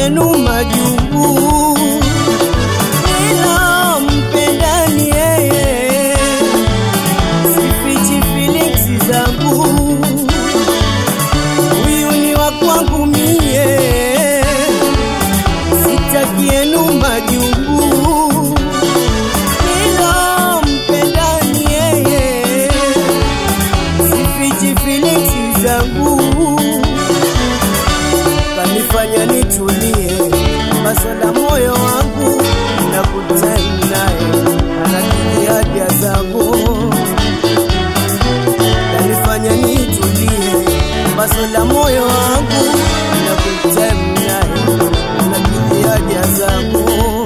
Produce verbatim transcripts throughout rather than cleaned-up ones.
yenu majungu, ila mpendani yeye, sifichi feelings zangu, huyu ni wa kwangu mie, sitaki yenu majungu, ila mpendani yeye, sifichi feelings zangu, kanifanya nitulie, maswala moyo wangu na kutani naye, anakidhi haja zangu, kanifanya nitulie, maswala moyo wangu na kutani naye, anakidhi haja zangu.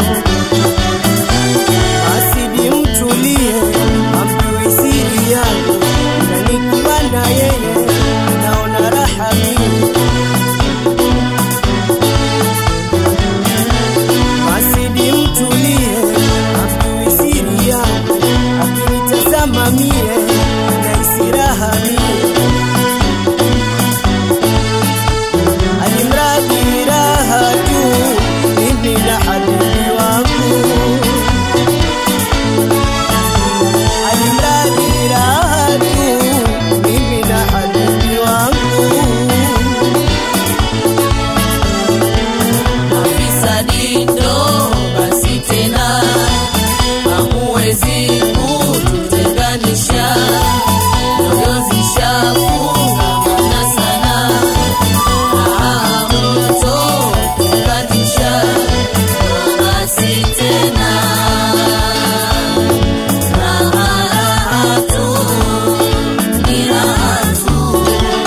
Asidi mtulie, amjui siri yangu, na nikiwa na yeye naona raha mimi. Asidi mtulie, amjui siri yangu, akinitazama mie nahisi raha mie. Alimradi raha tu mimi na habibi wangu, alimradi raha tu mimi na habibi wangu. Afisadi ndo basi tena, hamuwezi kututenganisha, nyoyo zishafungamana sana, raha mtokatisha, basi tena, raha raha tu, ni raha tu.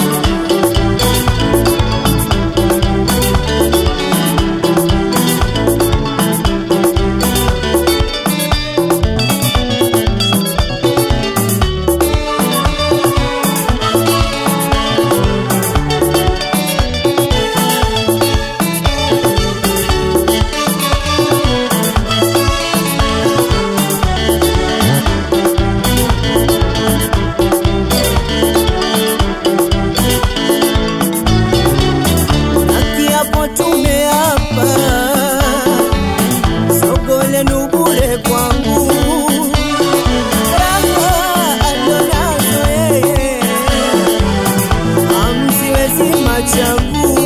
Hapo tumeapa, soko lenu bure kwangu, raha alionazo yeye, hamziwezi machangu.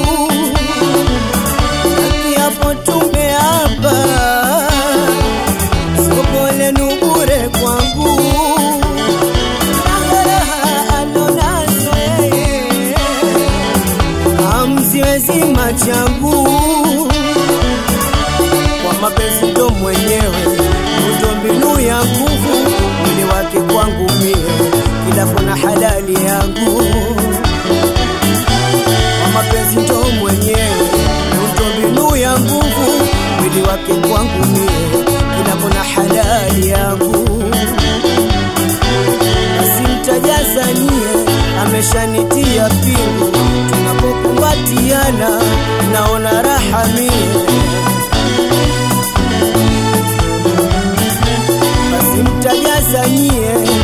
Hapo tumeapa, soko lenu bure kwangu, raha alionazo yeye, hamziwezi machangu. Kwa mapenzi ndo mwenyewe, ndo mbinu ya nguvu, mwili wake kwangu mie, kila kona halali yangu. Kwa mapenzi ndo mwenyewe, ndo mbinu ya nguvu, mwili wake kwangu mie, kila kona halali yangu. Asimtajazanie, ameshanitia pingu, tunapokumbatiana naona raha mie. Asimtajazanie,